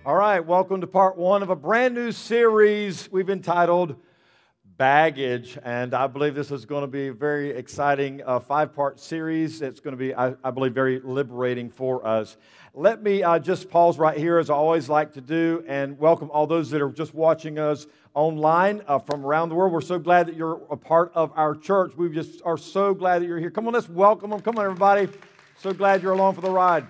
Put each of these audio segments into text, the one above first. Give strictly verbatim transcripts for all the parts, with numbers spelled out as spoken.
All right, welcome to part one of a brand new series we've entitled Baggage. And I believe this is going to be a very exciting uh, five-part series. It's going to be, I, I believe, very liberating for us. Let me uh, just pause right here, as I always like to do, and welcome all those that are just watching us online uh, from around the world. We're so glad that you're a part of our church. We just are so glad that you're here. Come on, let's welcome them. Come on, everybody. So glad you're along for the ride.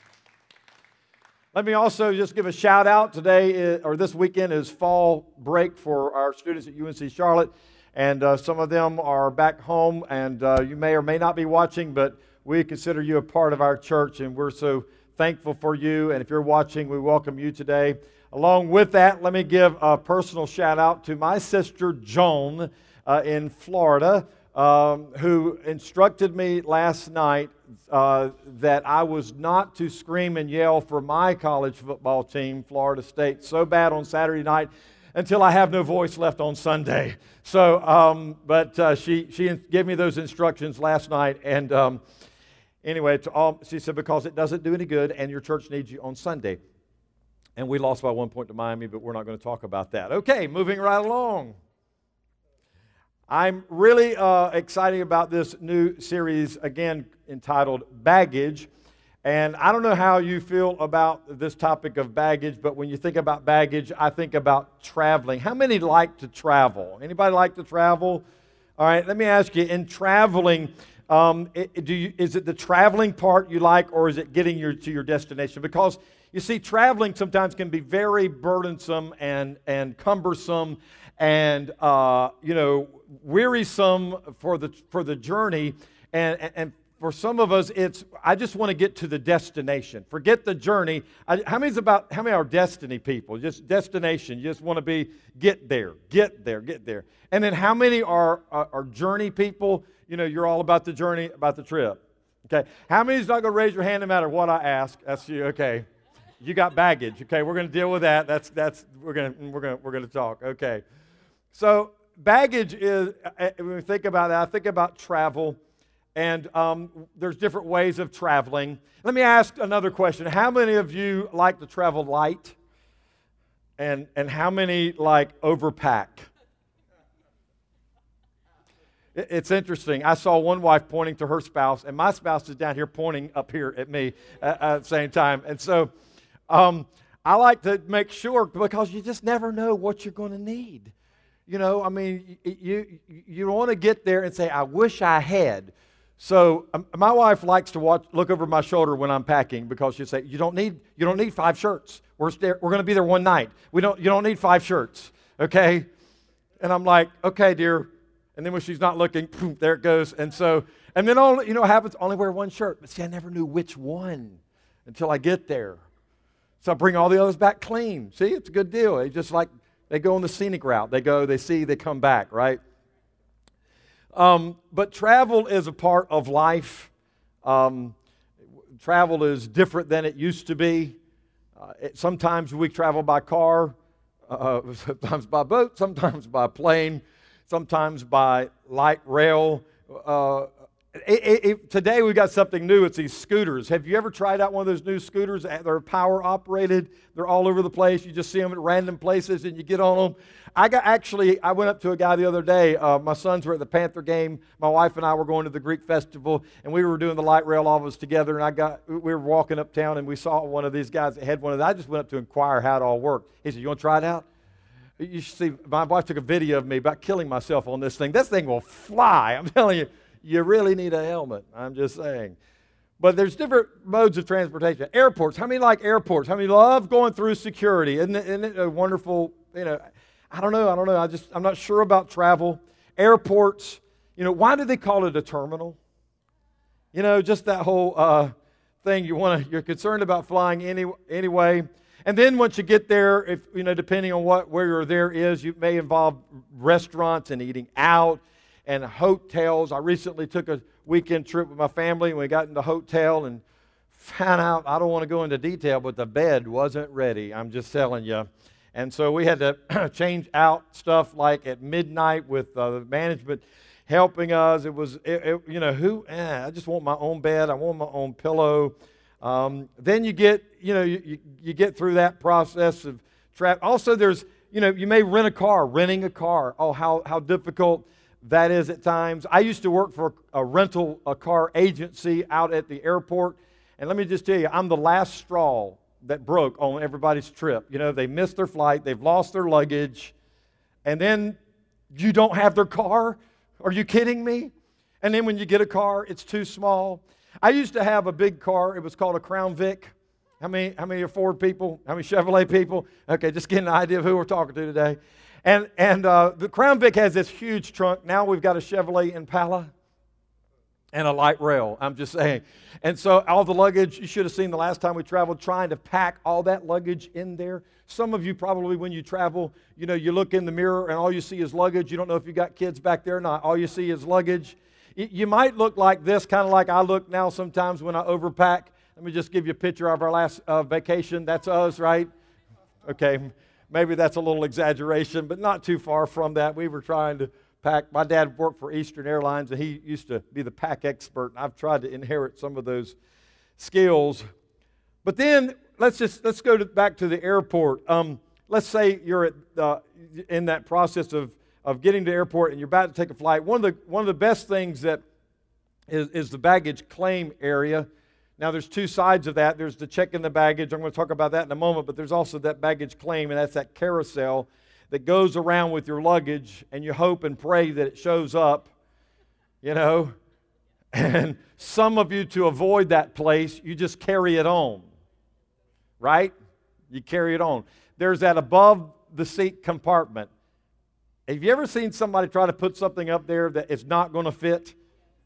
Let me also just give a shout out. Today, is, or this weekend, is fall break for our students at U N C Charlotte, and uh, some of them are back home, and uh, you may or may not be watching, but we consider you a part of our church, and we're so thankful for you, and if you're watching, we welcome you today. Along with that, let me give a personal shout out to my sister Joan uh, in Florida, um, who instructed me last night Uh, that I was not to scream and yell for my college football team, Florida State, so bad on Saturday night until I have no voice left on Sunday. So, um, but uh, she she gave me those instructions last night, and um, anyway, to all, she said, because it doesn't do any good, and your church needs you on Sunday. And we lost by one point to Miami, but we're not going to talk about that. Okay, moving right along. I'm really uh, excited about this new series, again, entitled Baggage. And I don't know how you feel about this topic of baggage, but when you think about baggage, I think about traveling. How many like to travel? Anybody like to travel? All right, let me ask you, in traveling, um, it, do you, is it the traveling part you like, or is it getting your, to your destination? Because, you see, traveling sometimes can be very burdensome and, and cumbersome and, uh, you know, wearisome for the for the journey, and, and, and for some of us, it's, I just want to get to the destination. Forget the journey. I, how many's about, how many are destiny people? Just destination. You just want to be, get there, get there, get there. And then how many are, are, are journey people? You know, you're all about the journey, about the trip. Okay. How many's not going to raise your hand no matter what I ask? That's you. Okay. You got baggage. Okay. We're going to deal with that. That's, that's, we're going to, we're going to, we're going to talk. Okay. So, baggage is, when we think about that, I think about travel, and um, there's different ways of traveling. Let me ask another question. How many of you like to travel light? And, and how many like overpack? It, it's interesting. I saw one wife pointing to her spouse, and my spouse is down here pointing up here at me at, at the same time. And so um, I like to make sure, because you just never know what you're going to need. You know, I mean, you you want to get there and say, I wish I had. So um, my wife likes to watch, look over my shoulder when I'm packing, because she'll say, you don't need you don't need five shirts. We're there, we're going to be there one night. We don't you don't need five shirts, okay? And I'm like, okay, dear. And then when she's not looking, boom, there it goes. And so, and then all you know what happens? Only wear one shirt. But see, I never knew which one until I get there. So I bring all the others back clean. See, it's a good deal. It's just like, they go on the scenic route. They go, they see, they come back, right? Um, but travel is a part of life. Um, travel is different than it used to be. Uh, it, sometimes we travel by car, uh, sometimes by boat, sometimes by plane, sometimes by light rail. Uh, It, it, it, today we got something new. It's these scooters. Have you ever tried out one of those new scooters? They're power operated. They're all over the place. You just see them at random places and you get on them. I got actually, I went up to a guy the other day. Uh, my sons were at the Panther game. My wife and I were going to the Greek festival, and we were doing the light rail, all of us together. And I got, we were walking uptown, and we saw one of these guys that had one of those. I just went up to inquire how it all worked. He said, "You want to try it out?" You should see. My wife took a video of me about killing myself on this thing. This thing will fly. I'm telling you. You really need a helmet, I'm just saying. But there's different modes of transportation. Airports, how many like airports? How many love going through security? Isn't it, isn't it a wonderful, you know, I don't know, I don't know. I just, I'm not sure about travel. Airports, you know, why do they call it a terminal? You know, just that whole uh, thing, you want to, you're concerned about flying any, anyway. And then once you get there, if, you know, depending on what, where you're there is, you may involve restaurants and eating out, and hotels. I recently took a weekend trip with my family, and we got in the hotel and found out, I don't want to go into detail, but the bed wasn't ready. I'm just telling you. And so we had to change out stuff like at midnight with uh, the management helping us. It was, it, it, you know, who, eh, I just want my own bed. I want my own pillow. Um, then you get, you know, you, you, you get through that process of trap. Also, there's, you know, you may rent a car, renting a car. Oh, how, how difficult that is at times. I used to work for a rental a car agency out at the airport. And let me just tell you, I'm the last straw that broke on everybody's trip. You know, they missed their flight, they've lost their luggage, and then you don't have their car? Are you kidding me? And then when you get a car, it's too small. I used to have a big car. It was called a Crown Vic. How many, how many are Ford people? How many Chevrolet people? Okay, just getting an idea of who we're talking to today. And, and uh, the Crown Vic has this huge trunk. Now we've got a Chevrolet Impala and a light rail, I'm just saying. And so all the luggage, you should have seen the last time we traveled, trying to pack all that luggage in there. Some of you probably, when you travel, you know, you look in the mirror and all you see is luggage. You don't know if you got kids back there or not. All you see is luggage. You might look like this, kind of like I look now sometimes when I overpack. Let me just give you a picture of our last uh, vacation. That's us, right? Okay, maybe that's a little exaggeration, but not too far from that. We were trying to pack. My dad worked for Eastern Airlines, and he used to be the pack expert, and I've tried to inherit some of those skills. But then let's just let's go to, back to the airport. Um, let's say you're at, uh, in that process of of getting to the airport and you're about to take a flight. One of the one of the best things that is, is the baggage claim area. Now, there's two sides of that. There's the check in the baggage. I'm going to talk about that in a moment, but there's also that baggage claim, and that's that carousel that goes around with your luggage, and you hope and pray that it shows up, you know. And some of you, to avoid that place, you just carry it on, right? You carry it on. There's that above the seat compartment. Have you ever seen somebody try to put something up there that is not going to fit?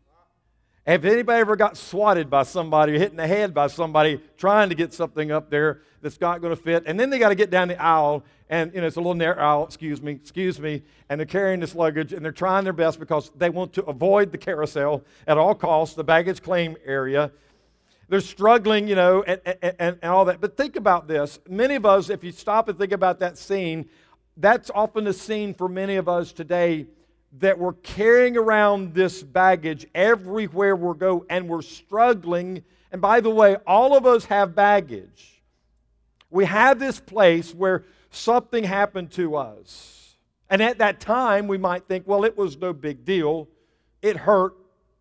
Have anybody ever got swatted by somebody, hit in the head by somebody trying to get something up there that's not going to fit? And then they got to get down the aisle, and you know it's a little narrow aisle, excuse me, excuse me, and they're carrying this luggage, and they're trying their best because they want to avoid the carousel at all costs, the baggage claim area. They're struggling, you know, and, and, and all that. But think about this. Many of us, if you stop and think about that scene, that's often a scene for many of us today, that we're carrying around this baggage everywhere we go, and we're struggling. And by the way, all of us have baggage. We have this place where something happened to us. And at that time, we might think, well, it was no big deal. It hurt,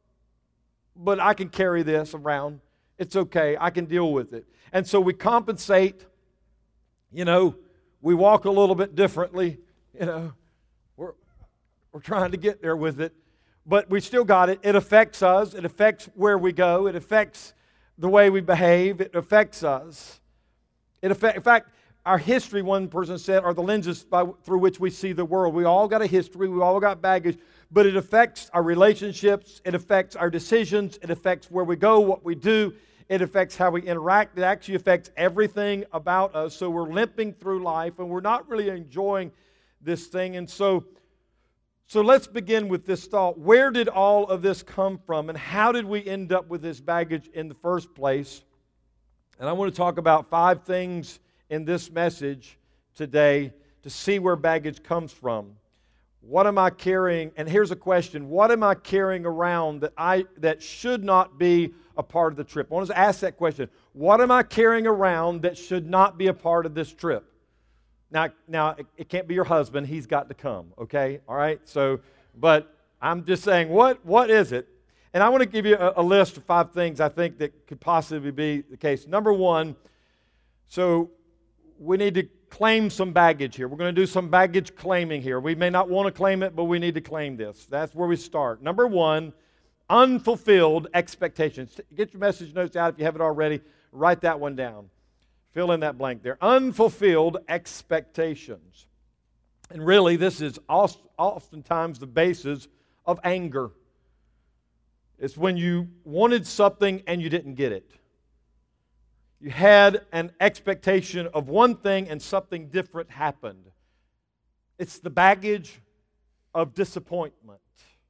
but I can carry this around. It's okay. I can deal with it. And so we compensate, you know, we walk a little bit differently, you know. We're, we're trying to get there with it, but we still got it. It affects us. It affects where we go. It affects the way we behave. It affects us. It affect, in fact, our history, one person said, are the lenses by, through which we see the world. We all got a history. We all got baggage, but it affects our relationships. It affects our decisions. It affects where we go, what we do. It affects how we interact. It actually affects everything about us. So we're limping through life, and we're not really enjoying this thing. And so, so let's begin with this thought. Where did all of this come from, and how did we end up with this baggage in the first place? And I want to talk about five things in this message today to see where baggage comes from. What am I carrying? And here's a question. What am I carrying around that I that should not be a part of the trip? I want to ask that question. What am I carrying around that should not be a part of this trip? Now, now it, it can't be your husband. He's got to come, okay? All right? So, but I'm just saying, what what is it? And I want to give you a, a list of five things I think that could possibly be the case. Number one, so we need to claim some baggage here. We're going to do some baggage claiming here. We may not want to claim it, but we need to claim this. That's where we start. Number one, unfulfilled expectations. Get your message notes out if you haven't already. Write that one down. Fill in that blank there. Unfulfilled expectations. And really, this is oftentimes the basis of anger. It's when you wanted something and you didn't get it. You had an expectation of one thing and something different happened. It's the baggage of disappointment.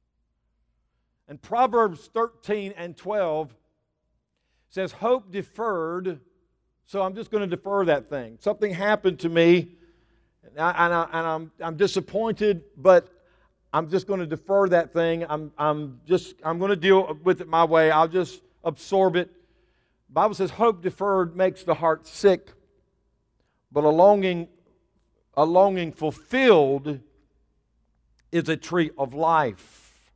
And Proverbs thirteen and twelve says, hope deferred, so I'm just going to defer that thing. Something happened to me, and, I, and, I, and I'm, I'm disappointed, but I'm just going to defer that thing. I'm, I'm just, I'm going to deal with it my way. I'll just absorb it. The Bible says hope deferred makes the heart sick, but a longing, a longing fulfilled is a tree of life.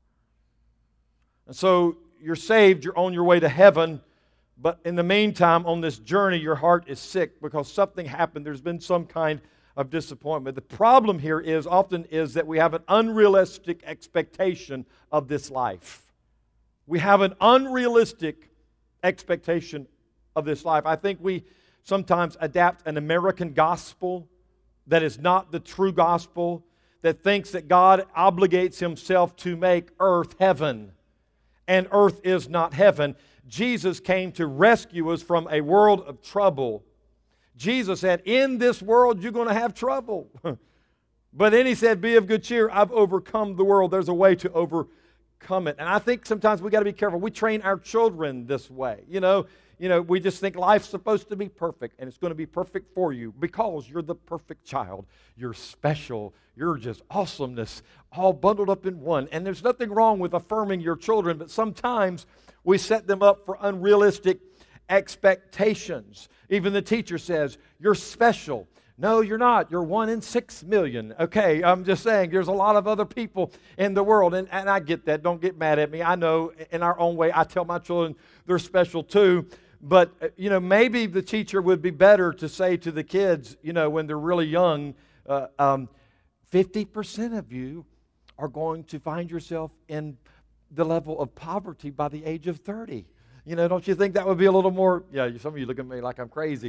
And so you're saved, you're on your way to heaven, but in the meantime, on this journey, your heart is sick because something happened. There's been some kind of disappointment. The problem here is often is that we have an unrealistic expectation of this life. We have an unrealistic expectation of this life. I think we sometimes adapt an American gospel that is not the true gospel, that thinks that God obligates Himself to make earth heaven, and earth is not heaven. Jesus came to rescue us from a world of trouble. Jesus said, in this world you're going to have trouble. But then He said, be of good cheer, I've overcome the world. There's a way to overcome it. And I think sometimes we got to be careful. We train our children this way. You know, you know, we just think life's supposed to be perfect, and it's going to be perfect for you because you're the perfect child. You're special. You're just awesomeness all bundled up in one. And there's nothing wrong with affirming your children, but sometimes we set them up for unrealistic expectations. Even the teacher says, you're special. No, you're not. You're one in six million. Okay, I'm just saying there's a lot of other people in the world, and, and I get that. Don't get mad at me. I know in our own way, I tell my children they're special too. But, you know, maybe the teacher would be better to say to the kids, you know, when they're really young, uh, um, fifty percent of you are going to find yourself in the level of poverty by the age of thirty. You know, don't you think that would be a little more, yeah, some of you look at me like I'm crazy.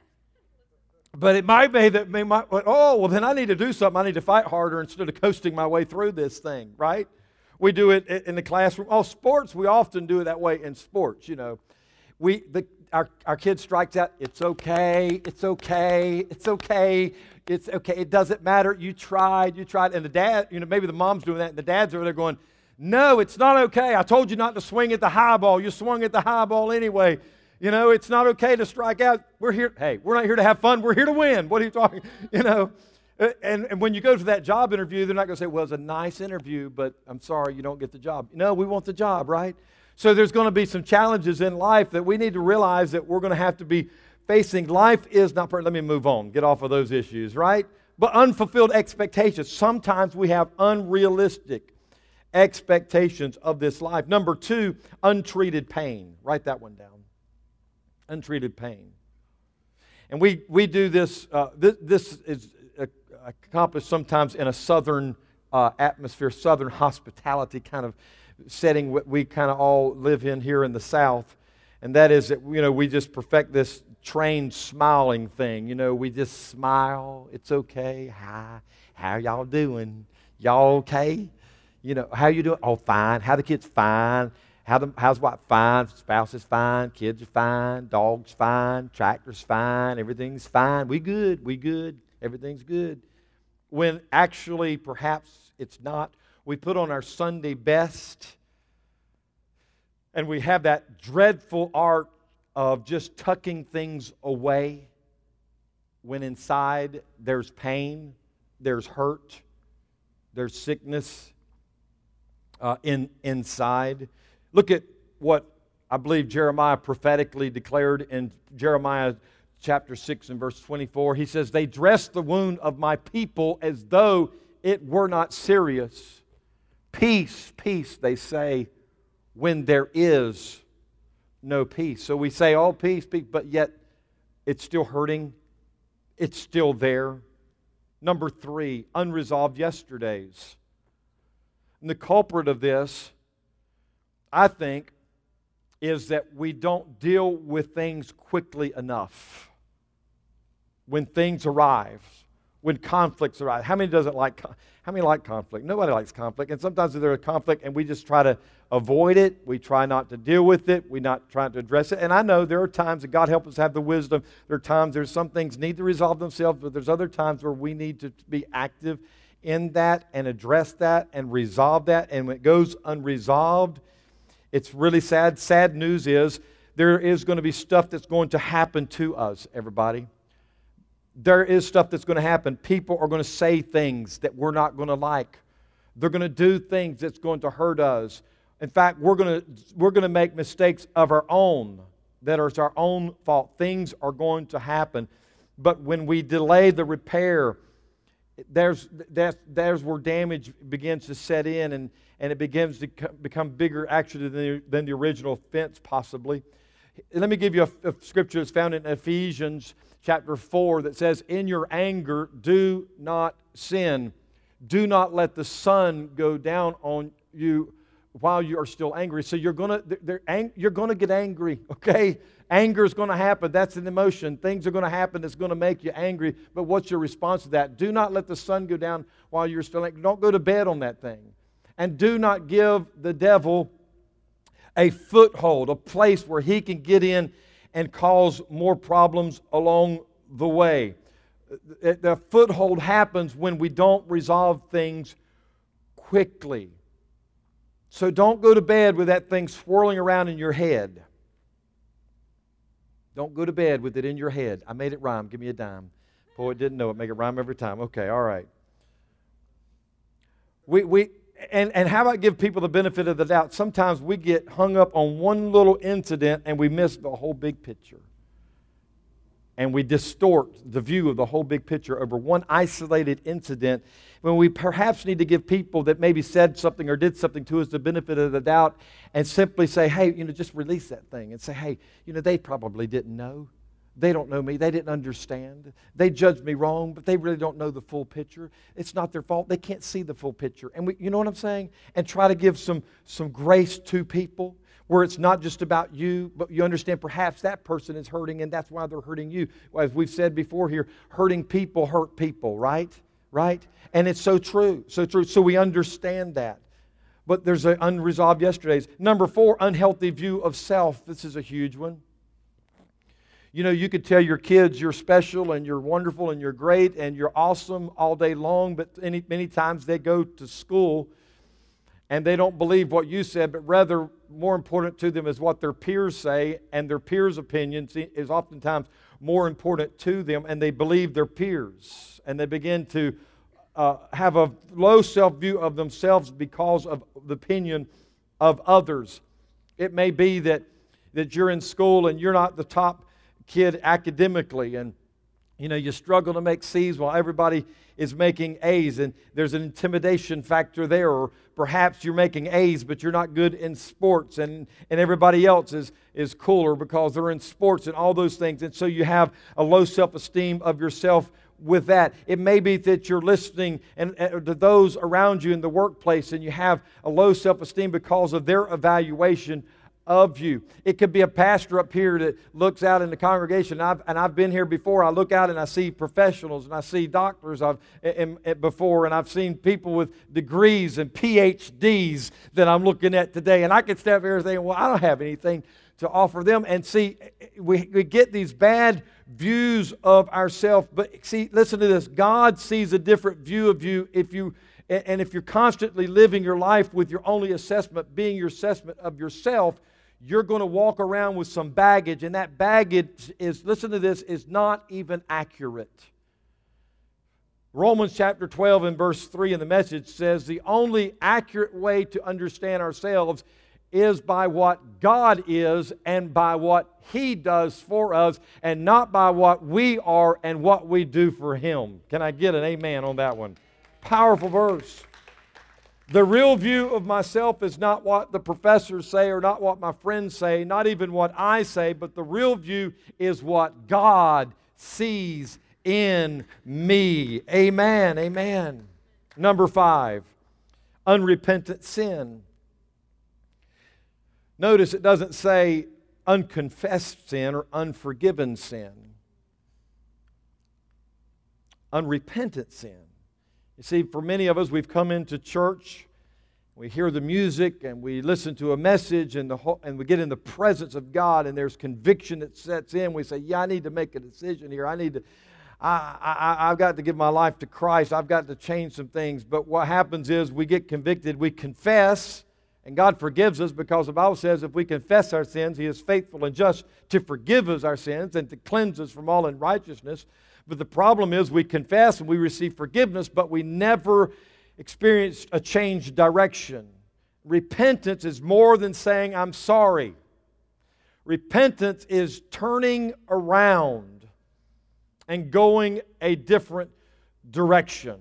But it might be that they might, oh, well, then I need to do something. I need to fight harder instead of coasting my way through this thing, right? We do it in the classroom. Oh, sports, we often do it that way in sports, you know. We, the, our, our kid strikes out, it's okay, it's okay, it's okay, it's okay, it doesn't matter, you tried, you tried. And the dad, you know, maybe the mom's doing that, and the dad's over there going, no, it's not okay. I told you not to swing at the high ball. You swung at the high ball anyway. You know, it's not okay to strike out. We're here, hey, we're not here to have fun. We're here to win. What are you talking, you know? And, and when you go to that job interview, they're not going to say, well, it was a nice interview, but I'm sorry you don't get the job. No, we want the job, right? So there's going to be some challenges in life that we need to realize that we're going to have to be facing. Life is not perfect. Let me move on. Get off of those issues, right? But unfulfilled expectations. Sometimes we have unrealistic expectations of this life. Number two, untreated pain. Write that one down. Untreated pain. And we, we do this, uh, this, this is uh, accomplished sometimes in a southern uh, atmosphere, southern hospitality kind of setting we kind of all live in here in the South. And that is that, you know, we just perfect this trained smiling thing. You know, we just smile. It's okay. Hi. How y'all doing? Y'all okay? You know, how you doing? Oh, fine. How the kids? Fine. How the, how's what? Fine. Spouse is fine. Kids are fine. Dog's fine. Tractor's fine. Everything's fine. We good. We good. Everything's good. When actually, perhaps it's not. We put on our Sunday best, and we have that dreadful art of just tucking things away when inside there's pain, there's hurt, there's sickness uh, in, inside. Look at what I believe Jeremiah prophetically declared in Jeremiah chapter six and verse twenty-four. He says, they dress the wound of my people as though it were not serious. Peace, peace, they say, when there is no peace. So we say, oh, peace, peace, but yet it's still hurting. It's still there. Number three, unresolved yesterdays. And the culprit of this, I think, is that we don't deal with things quickly enough. When things arrive, when conflicts arise. How many doesn't like how many like conflict? Nobody likes conflict. And sometimes there's a conflict and we just try to avoid it. We try not to deal with it. We not try to address it. And I know there are times that God help us have the wisdom. There are times there's some things need to resolve themselves, but there's other times where we need to be active in that and address that and resolve that. And when it goes unresolved, it's really sad. Sad news is there is going to be stuff that's going to happen to us, everybody. There is stuff that's going to happen. People are going to say things that we're not going to like. They're going to do things that's going to hurt us. In fact, we're going to, we're going to make mistakes of our own that are our own fault. Things are going to happen. But when we delay the repair, there's, that's, there's where damage begins to set in, and, and it begins to become bigger actually than the, than the original offense possibly. Let me give you a, a scripture that's found in Ephesians chapter four that says, in your anger, do not sin. Do not let the sun go down on you while you are still angry. So you're gonna, they're, they're, you're gonna get angry, okay? Anger is going to happen. That's an emotion. Things are going to happen that's going to make you angry. But what's your response to that? Do not let the sun go down while you're still angry. Don't go to bed on that thing. And do not give the devil a foothold, a place where he can get in and cause more problems along the way. The foothold happens when we don't resolve things quickly. So don't go to bed with that thing swirling around in your head. Don't go to bed with it in your head. I made it rhyme. Give me a dime. Poet didn't know it. Make it rhyme every time. Okay, all right. We, we, and, and how about give people the benefit of the doubt? Sometimes we get hung up on one little incident and we miss the whole big picture. And we distort the view of the whole big picture over one isolated incident, when we perhaps need to give people that maybe said something or did something to us the benefit of the doubt and simply say, hey, you know, just release that thing and say, hey, you know, they probably didn't know. They don't know me. They didn't understand. They judged me wrong, but they really don't know the full picture. It's not their fault. They can't see the full picture. And we, you know what I'm saying? And try to give some, some grace to people, where it's not just about you, but you understand perhaps that person is hurting and that's why they're hurting you. As we've said before here, hurting people hurt people, right? Right? And it's so true, so true. So we understand that. But there's an unresolved yesterdays. Number four, unhealthy view of self. This is a huge one. You know, you could tell your kids you're special and you're wonderful and you're great and you're awesome all day long, but any, many times they go to school and they don't believe what you said, but rather more important to them is what their peers say, and their peers' opinions is oftentimes more important to them, and they believe their peers, and they begin to uh, have a low self-view of themselves because of the opinion of others. It may be that, that you're in school and you're not the top kid academically, and you know, you struggle to make C's while everybody is making A's, and there's an intimidation factor there. Or perhaps you're making A's, but you're not good in sports, and, and everybody else is, is cooler because they're in sports and all those things. And so you have a low self-esteem of yourself with that. It may be that you're listening and, and to those around you in the workplace, and you have a low self-esteem because of their evaluation of you. It could be a pastor up here that looks out in the congregation, and I've, and I've been here before. I look out and I see professionals and I see doctors I've in, in, before, and I've seen people with degrees and P H Ds that I'm looking at today, and I could step here and say, well, I don't have anything to offer them. And see, we, we get these bad views of ourselves, but see, listen to this. God sees a different view of you if you and if you're constantly living your life with your only assessment being your assessment of yourself. You're going to walk around with some baggage, and that baggage is, listen to this, is not even accurate. Romans chapter twelve and verse three in the Message says, the only accurate way to understand ourselves is by what God is and by what He does for us, and not by what we are and what we do for Him. Can I get an amen on that one? Powerful verse. The real view of myself is not what the professors say or not what my friends say, not even what I say, but the real view is what God sees in me. Amen, amen. Number five, unrepentant sin. Notice it doesn't say unconfessed sin or unforgiven sin. Unrepentant sin. You see, for many of us, we've come into church, we hear the music, and we listen to a message, and, the whole, and we get in the presence of God, and there's conviction that sets in. We say, yeah, I need to make a decision here. I need to, I, I, I've got to give my life to Christ. I've got to change some things. But what happens is we get convicted, we confess, and God forgives us, because the Bible says if we confess our sins, He is faithful and just to forgive us our sins and to cleanse us from all unrighteousness. But the problem is we confess and we receive forgiveness, but we never experience a changed direction. Repentance is more than saying, I'm sorry. Repentance is turning around and going a different direction.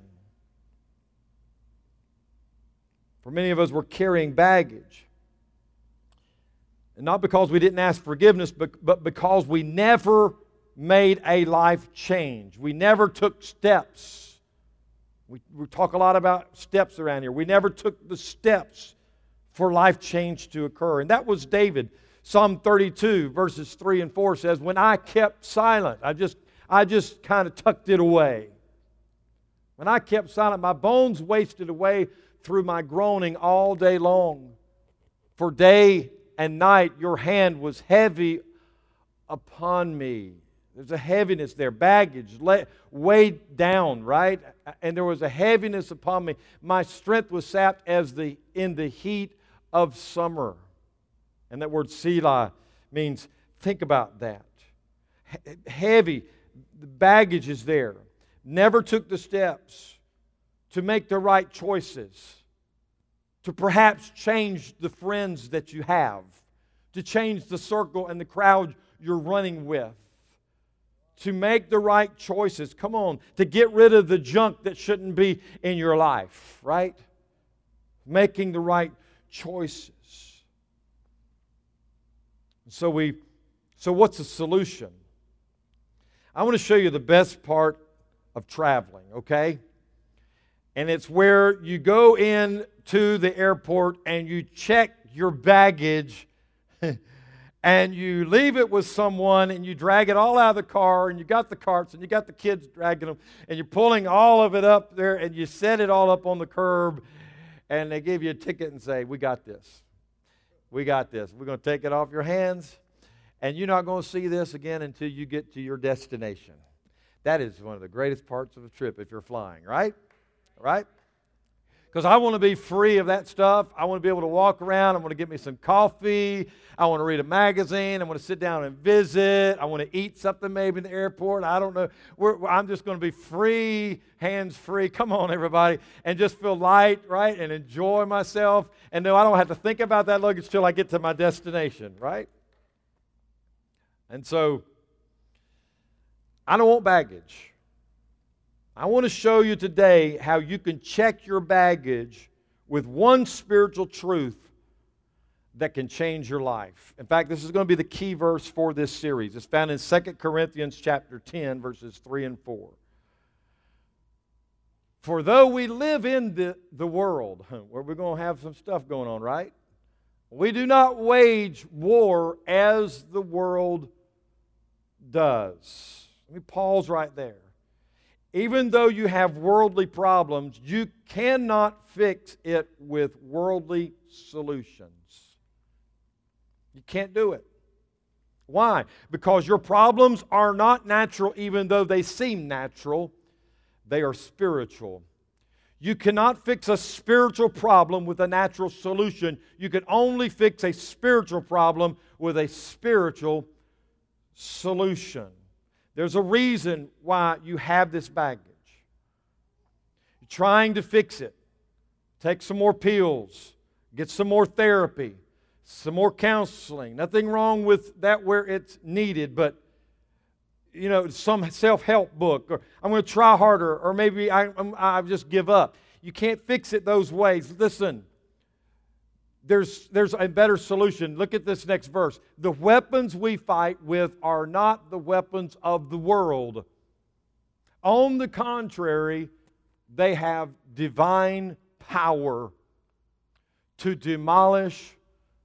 For many of us, we're carrying baggage. And not because we didn't ask forgiveness, but, but because we never made a life change. We never took steps. We, we talk a lot about steps around here. We never took the steps for life change to occur. And that was David. Psalm thirty-two, verses three and four says, when I kept silent, I just, I just kind of tucked it away. When I kept silent, my bones wasted away through my groaning all day long. For day and night your hand was heavy upon me. There's a heaviness there, baggage, weighed down, right? And there was a heaviness upon me. My strength was sapped as the in the heat of summer. And that word Selah means, think about that. Heavy, the baggage is there. Never took the steps to make the right choices, to perhaps change the friends that you have, to change the circle and the crowd you're running with, to make the right choices. Come on, to get rid of the junk that shouldn't be in your life, right? Making the right choices. So we, so what's the solution? I want to show you the best part of traveling, okay? And it's where you go in to the airport and you check your baggage and you leave it with someone and you drag it all out of the car and you got the carts and you got the kids dragging them and you're pulling all of it up there and you set it all up on the curb and they give you a ticket and say, we got this. We got this. We're going to take it off your hands and you're not going to see this again until you get to your destination. That is one of the greatest parts of a trip if you're flying, right? Right? Because I want to be free of that stuff. I want to be able to walk around. I want to get me some coffee. I want to read a magazine. I want to sit down and visit. I want to eat something maybe in the airport. I don't know. We're, I'm just going to be free, hands-free. Come on, everybody. And just feel light, right? And enjoy myself. And no, I don't have to think about that luggage till I get to my destination, right? And so, I don't want baggage. I want to show you today how you can check your baggage with one spiritual truth that can change your life. In fact, this is going to be the key verse for this series. It's found in Second Corinthians chapter ten, verses three and four. For though we live in the, the world, where we're going to have some stuff going on, right? We do not wage war as the world does. Let me pause right there. Even though you have worldly problems, you cannot fix it with worldly solutions. You can't do it. Why? Because your problems are not natural, even though they seem natural. They are spiritual. You cannot fix a spiritual problem with a natural solution. You can only fix a spiritual problem with a spiritual solution. There's a reason why you have this baggage. You're trying to fix it. Take some more pills. Get some more therapy. Some more counseling. Nothing wrong with that where it's needed, but you know, some self-help book, or I'm going to try harder, or maybe I, I just give up. You can't fix it those ways. Listen, there's, there's a better solution. Look at this next verse. The weapons we fight with are not the weapons of the world. On the contrary, they have divine power to demolish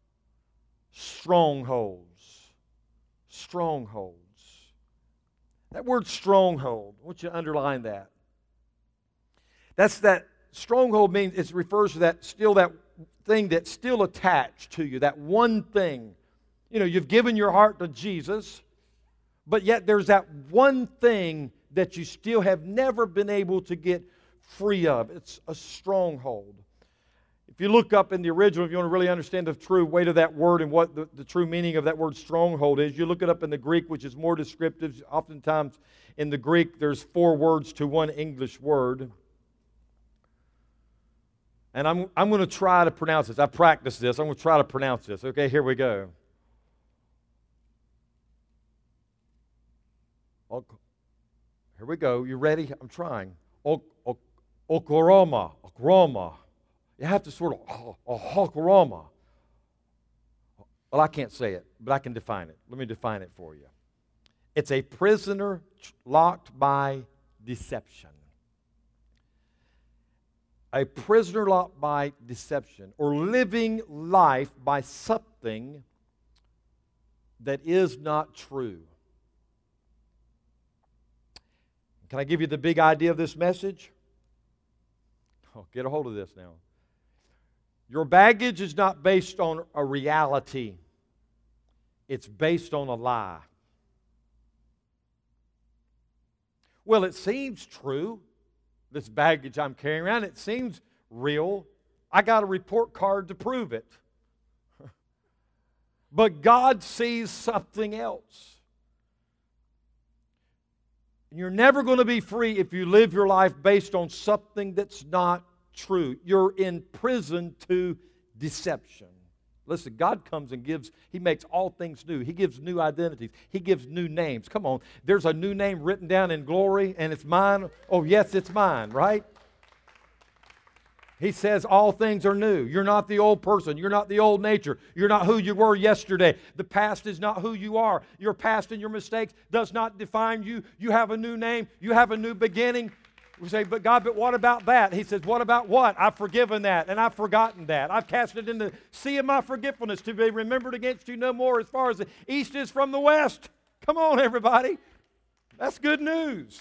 strongholds. Strongholds. That word stronghold, I want you to underline that. That's that stronghold means it refers to that still that thing that's still attached to you, that one thing. You know, you've given your heart to Jesus, but yet there's that one thing that you still have never been able to get free of. It's a stronghold. If you look up in the original, if you want to really understand the true weight of that word and what the, the true meaning of that word stronghold is, you look it up in the Greek, which is more descriptive. Oftentimes in the Greek, there's four words to one English word. And I'm, I'm going to try to pronounce this. I practiced this. I'm going to try to pronounce this. Okay, here we go. Here we go. You ready? I'm trying. O, o, okoroma. Okoroma. You have to sort of, oh, okoroma. Well, I can't say it, but I can define it. Let me define it for you. It's a prisoner locked by deception. A prisoner locked by deception, or living life by something that is not true. Can I give you the big idea of this message? Oh, get a hold of this now. Your baggage is not based on a reality. It's based on a lie. Well, it seems true. This baggage I'm carrying around, it seems real. I got a report card to prove it. But God sees something else. You're never going to be free if you live your life based on something that's not true. You're in prison to deception. Listen, God comes and gives, He makes all things new. He gives new identities. He gives new names. Come on, there's a new name written down in glory, and it's mine. Oh, yes, it's mine, right? He says all things are new. You're not the old person. You're not the old nature. You're not who you were yesterday. The past is not who you are. Your past and your mistakes does not define you. You have a new name. You have a new beginning. We say, but God, but what about that? He says, what about what? I've forgiven that, and I've forgotten that. I've cast it in the sea of my forgetfulness to be remembered against you no more as far as the east is from the west. Come on, everybody. That's good news.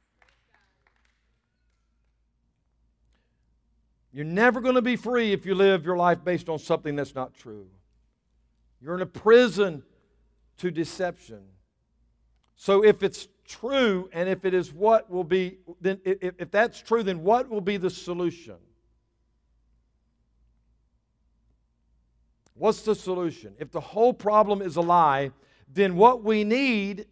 You're never going to be free if you live your life based on something that's not true. You're in a prison to deception. So if it's true, and if it is what will be, then if, if that's true, then what will be the solution? What's the solution? If the whole problem is a lie, then what we need,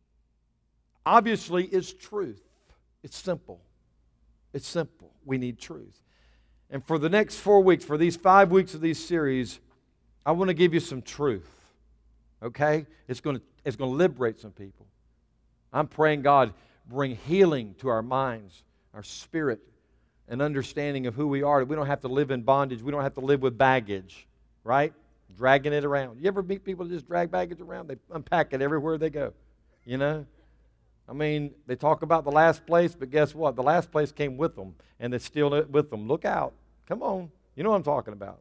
obviously, is truth. It's simple. It's simple. We need truth. And for the next four weeks, for these five weeks of these series, I want to give you some truth. Okay? It's going to, it's going to liberate some people. I'm praying God bring healing to our minds, our spirit, and understanding of who we are. We don't have to live in bondage. We don't have to live with baggage, right? Dragging it around. You ever meet people that just drag baggage around? They unpack it everywhere they go, you know? I mean, they talk about the last place, but guess what? The last place came with them, and they're still with them. Look out. Come on. You know what I'm talking about.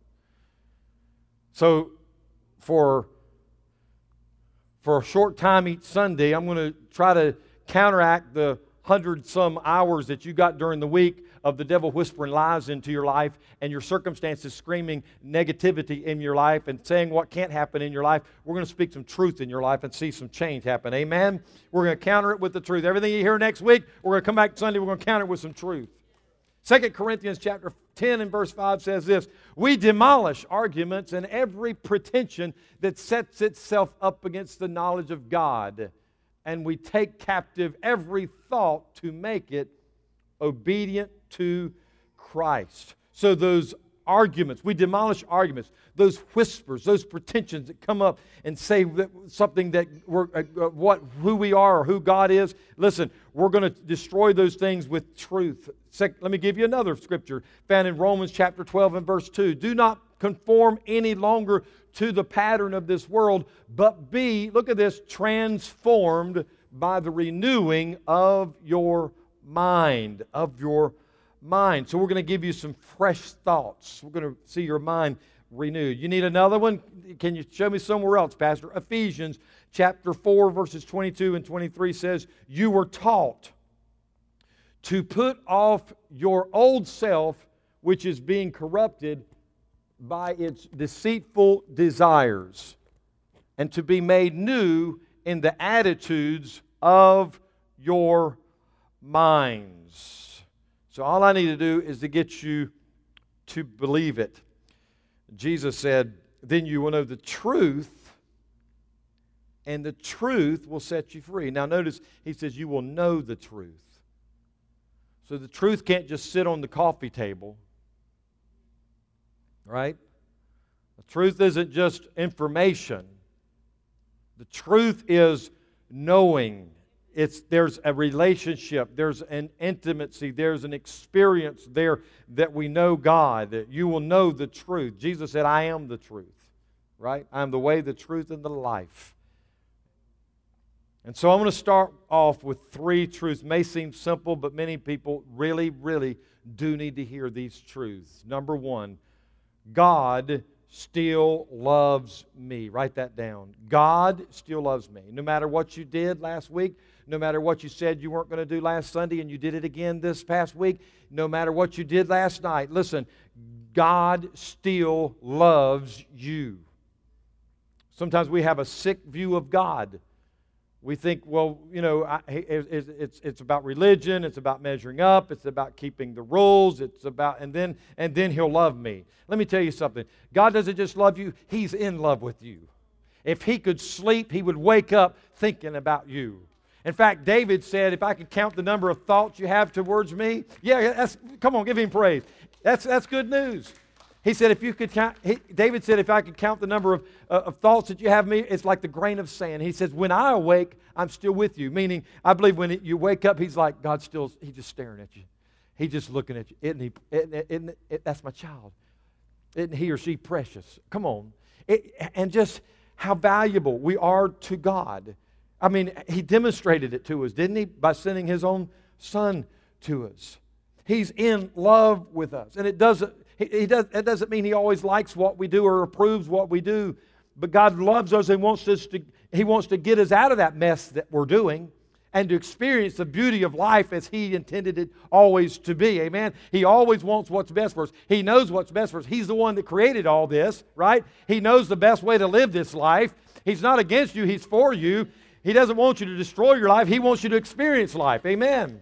So, for... For a short time each Sunday, I'm going to try to counteract the hundred some hours that you got during the week of the devil whispering lies into your life and your circumstances screaming negativity in your life and saying what can't happen in your life. We're going to speak some truth in your life and see some change happen. Amen? We're going to counter it with the truth. Everything you hear next week, we're going to come back Sunday, we're going to counter it with some truth. Second Corinthians chapter ten and verse five says this, we demolish arguments and every pretension that sets itself up against the knowledge of God, and we take captive every thought to make it obedient to Christ. So those arguments, we demolish arguments, those whispers, those pretensions that come up and say that something that we're, uh, what, who we are or who God is. Listen, we're going to destroy those things with truth. Second, let me give you another scripture found in Romans chapter twelve and verse two. Do not conform any longer to the pattern of this world, but be, look at this, transformed by the renewing of your mind, of your mind. So we're going to give you some fresh thoughts. We're going to see your mind renewed. You need another one? Can you show me somewhere else, Pastor? Ephesians chapter four, verses twenty-two and twenty-three says, you were taught to put off your old self, which is being corrupted by its deceitful desires, and to be made new in the attitudes of your minds. So all I need to do is to get you to believe it. Jesus said, then you will know the truth, and the truth will set you free. Now notice, he says you will know the truth. So the truth can't just sit on the coffee table, right? The truth isn't just information. The truth is knowing. it's, there's a relationship, there's an intimacy, there's an experience there that we know God, that you will know the truth. Jesus said, I am the truth, right? I am the way, the truth, and the life. And so I'm going to start off with three truths. May seem simple, but many people really, really do need to hear these truths. Number one, God still loves me. Write that down. God still loves me. No matter what you did last week, no matter what you said you weren't going to do last Sunday and you did it again this past week, no matter what you did last night, listen, God still loves you. Sometimes we have a sick view of God. We think, well, you know, I, it's, it's, it's about religion, it's about measuring up, it's about keeping the rules, it's about, and then, and then He'll love me. Let me tell you something. God doesn't just love you, He's in love with you. If He could sleep, He would wake up thinking about you. In fact, David said, if I could count the number of thoughts you have towards me, yeah, that's, come on, give Him praise. That's, that's good news. He said, if you could count, he, David said, if I could count the number of, uh, of thoughts that you have of me, it's like the grain of sand. He says, when I awake, I'm still with you. Meaning, I believe when it, you wake up, He's like, God's still, He's just staring at you. He's just looking at you. Isn't He? Isn't, isn't, it, that's my child. Isn't he or she precious? Come on. It, and just how valuable we are to God. I mean, He demonstrated it to us, didn't He? By sending His own Son to us. He's in love with us. And it doesn't, He, he does, that doesn't mean He always likes what we do or approves what we do. But God loves us and wants us to, He wants to get us out of that mess that we're doing and to experience the beauty of life as He intended it always to be. Amen? He always wants what's best for us. He knows what's best for us. He's the one that created all this, right? He knows the best way to live this life. He's not against you. He's for you. He doesn't want you to destroy your life. He wants you to experience life. Amen?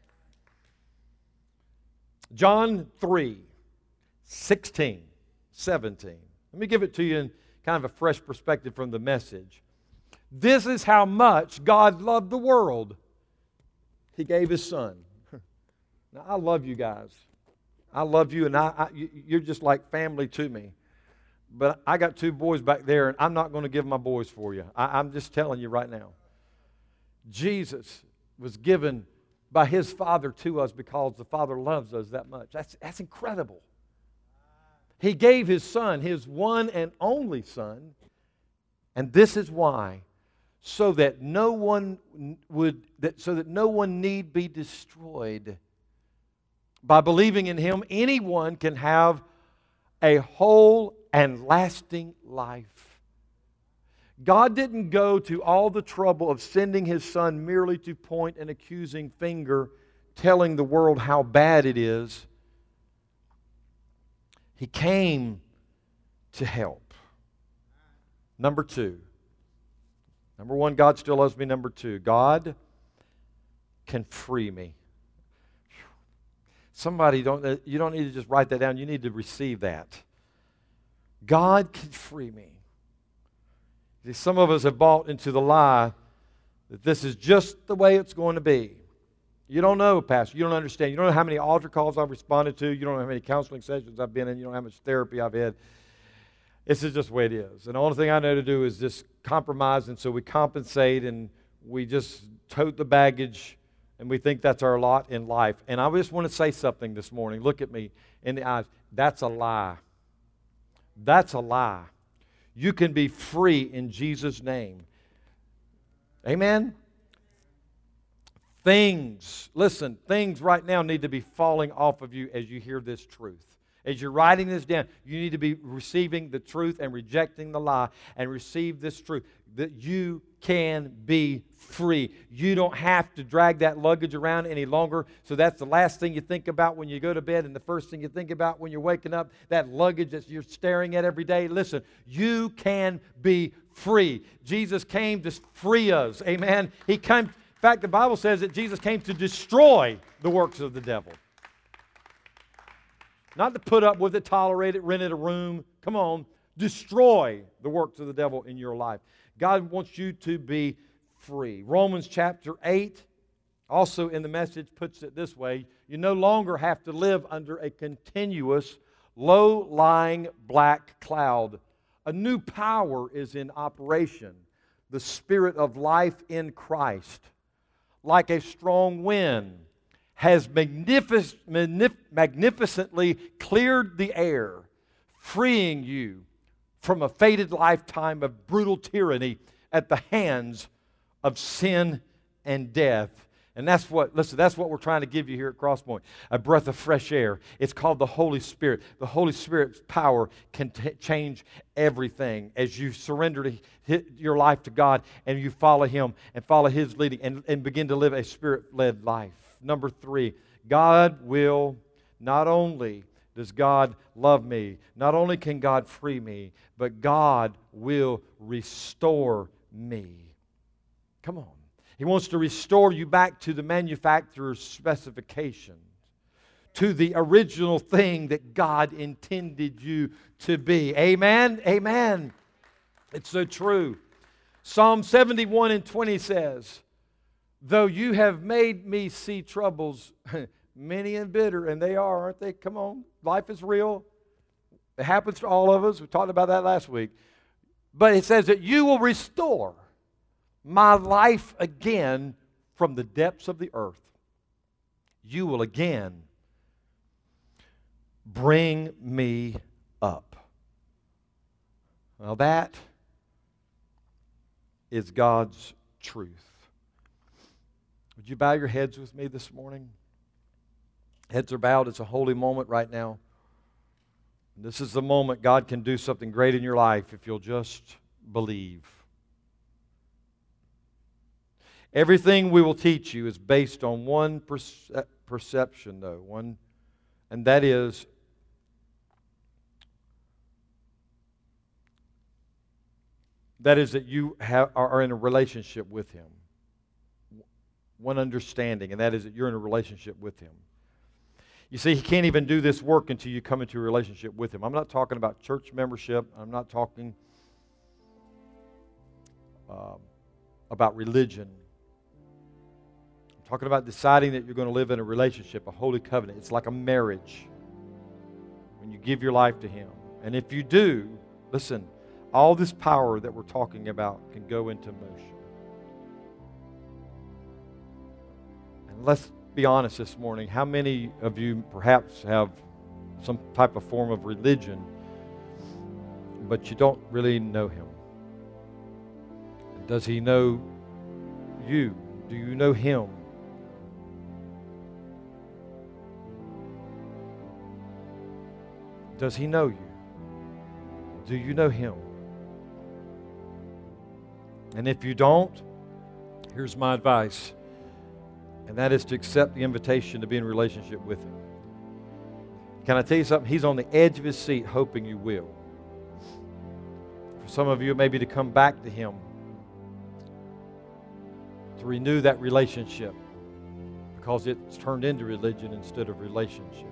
John three. sixteen, seventeen. Let me give it to you in kind of a fresh perspective from the Message. This is how much God loved the world. He gave His Son. Now, I love you guys. I love you, and I, I, you're just like family to me. But I got two boys back there, and I'm not going to give my boys for you. I, I'm just telling you right now. Jesus was given by His Father to us because the Father loves us that much. That's, that's incredible. He gave His Son, His one and only Son, and this is why, so that no one would, that, so that no one need be destroyed. By believing in Him, anyone can have a whole and lasting life. God didn't go to all the trouble of sending His Son merely to point an accusing finger, telling the world how bad it is. He came to help. Number two. Number one, God still loves me. Number two, God can free me. Somebody, don't you don't need to just write that down. You need to receive that. God can free me. See, some of us have bought into the lie that this is just the way it's going to be. You don't know, Pastor. You don't understand. You don't know how many altar calls I've responded to. You don't know how many counseling sessions I've been in. You don't know how much therapy I've had. This is just the way it is. And the only thing I know to do is just compromise, and so we compensate, and we just tote the baggage, and we think that's our lot in life. And I just want to say something this morning. Look at me in the eyes. That's a lie. That's a lie. You can be free in Jesus' name. Amen? Things, listen, things right now need to be falling off of you as you hear this truth. As you're writing this down, you need to be receiving the truth and rejecting the lie and receive this truth that you can be free. You don't have to drag that luggage around any longer. So that's the last thing you think about when you go to bed and the first thing you think about when you're waking up, that luggage that you're staring at every day. Listen, you can be free. Jesus came to free us. Amen. He came, in fact, the Bible says that Jesus came to destroy the works of the devil. Not to put up with it, tolerate it, rent it a room. Come on. Destroy the works of the devil in your life. God wants you to be free. Romans chapter eight, also in the Message, puts it this way. You no longer have to live under a continuous, low-lying black cloud. A new power is in operation. The Spirit of life in Christ. like a strong wind, has magnific- magnif- magnificently cleared the air, freeing you from a fated lifetime of brutal tyranny at the hands of sin and death. And that's what, listen, that's what we're trying to give you here at Crosspoint, a breath of fresh air. It's called the Holy Spirit. The Holy Spirit's power can t- change everything as you surrender to his, your life to God and you follow Him and follow His leading and, and begin to live a Spirit-led life. Number three, God will, not only does God love me, not only can God free me, but God will restore me. Come on. He wants to restore you back to the manufacturer's specifications, to the original thing that God intended you to be. Amen? Amen. It's so true. Psalm seventy-one and twenty says, though you have made me see troubles, many and bitter, and they are, aren't they? Come on. Life is real. It happens to all of us. We talked about that last week. But it says that you will restore my life again from the depths of the earth. You will again bring me up. Well, that is God's truth. Would you bow your heads with me this morning? Heads are bowed. It's a holy moment right now. This is the moment God can do something great in your life if you'll just believe. Everything we will teach you is based on one perce- perception, though, one, and that is that is that you have, are in a relationship with Him. One understanding, and that is that you're in a relationship with Him. You see, He can't even do this work until you come into a relationship with Him. I'm not talking about church membership. I'm not talking uh, about religion. Talking about deciding that you're going to live in a relationship, a holy covenant. It's like a marriage when you give your life to Him. And if you do, listen, all this power that we're talking about can go into motion. And let's be honest this morning. How many of you perhaps have some type of form of religion, but you don't really know Him? Does He know you? Do you know Him? Does He know you? Do you know Him? And if you don't, here's my advice, and that is to accept the invitation to be in a relationship with Him. Can I tell you something? He's on the edge of His seat hoping you will. For some of you, it may be to come back to Him, to renew that relationship, because it's turned into religion instead of relationship.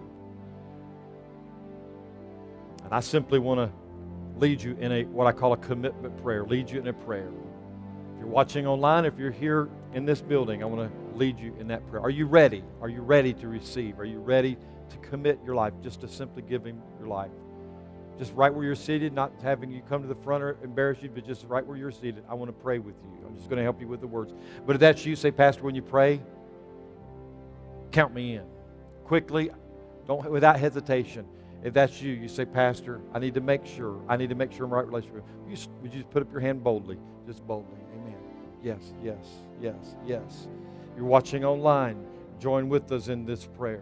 And I simply want to lead you in a what I call a commitment prayer, lead you in a prayer. If you're watching online, if you're here in this building, I want to lead you in that prayer. Are you ready? Are you ready to receive? Are you ready to commit your life, just to simply give Him your life? Just right where you're seated, not having you come to the front or embarrass you, but just right where you're seated. I want to pray with you. I'm just going to help you with the words. But if that's you, say, Pastor, when you pray, count me in. Quickly, don't without hesitation. If that's you, you say, Pastor, I need to make sure. I need to make sure I'm in the right relationship. Would you, would you just put up your hand boldly? Just boldly. Amen. Yes, yes, yes, yes. You're watching online. Join with us in this prayer.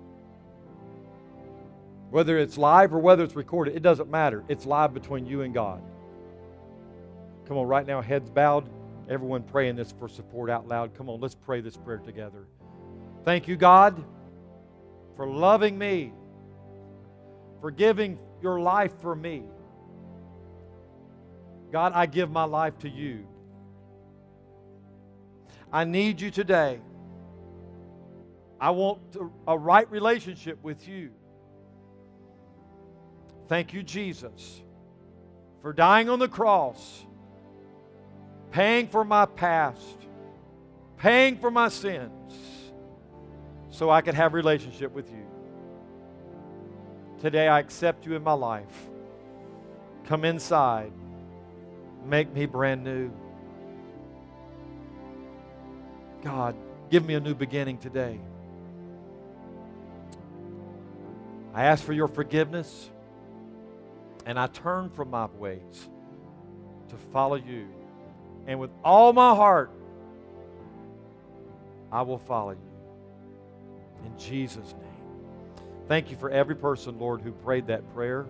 Whether it's live or whether it's recorded, it doesn't matter. It's live between you and God. Come on, right now, heads bowed. Everyone praying this for support out loud. Come on, let's pray this prayer together. Thank you, God, for loving me, for giving your life for me. God, I give my life to you. I need you today. I want a right relationship with you. Thank you, Jesus, for dying on the cross, paying for my past, paying for my sins, so I could have a relationship with you. Today I accept you in my life. Come inside. Make me brand new. God, Give me a new beginning today. I ask for your forgiveness, and I turn from my ways to follow you. And with all my heart, I will follow you. In Jesus' name. Thank you for every person, Lord, who prayed that prayer.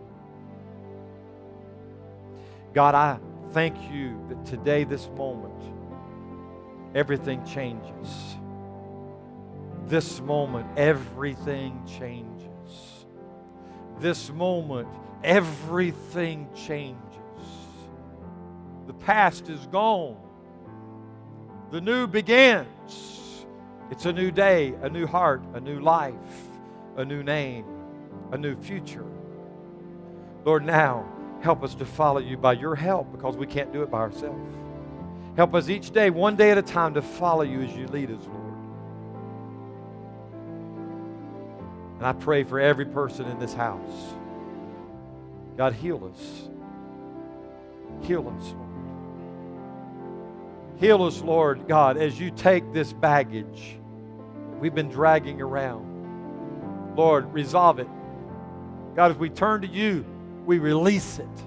God, I thank you that today, this moment, everything changes. This moment, everything changes. This moment, everything changes. The past is gone. The new begins. It's a new day, a new heart, a new life, a new name, a new future. Lord, now help us to follow you by your help, because we can't do it by ourselves. Help us each day, one day at a time, to follow you as you lead us, Lord. And I pray for every person in this house. God, heal us. Heal us, Lord. Heal us, Lord God, as you take this baggage we've been dragging around. Lord, resolve it. God, as we turn to you, we release it.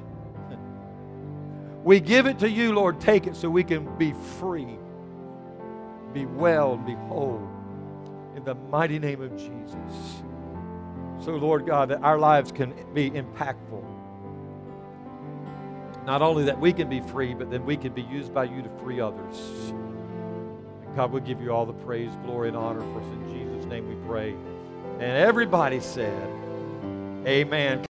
We give it to you, Lord. Take it so we can be free, be well, and be whole. In the mighty name of Jesus. So, Lord God, that our lives can be impactful. Not only that we can be free, but then we can be used by you to free others. And God, we'll give you all the praise, glory, and honor for us. In Jesus' name we pray. And everybody said, amen.